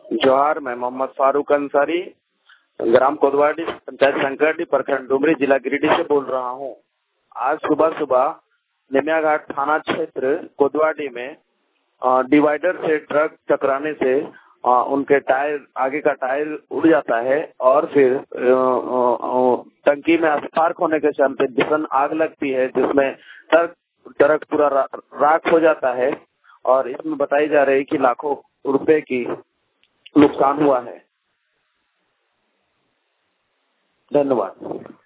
जोहार, मैं मोहम्मद फारूक अंसारी, ग्राम कोतवाली, पंचायत संकरडी, प्रखंड डुमरी, जिला गिरिडीह से बोल रहा हूँ। आज सुबह सुबह निमिया घाट थाना क्षेत्र कोतवाली में डिवाइडर से ट्रक टकराने से उनके टायर, आगे का टायर उड़ जाता है और फिर टंकी में स्पार्क होने के चलते भीषण आग लगती है, जिसमें ट्रक पूरा राख हो जाता है और इसमें बताई जा रही है कि लाखों रुपए की नुकसान हुआ है। धन्यवाद।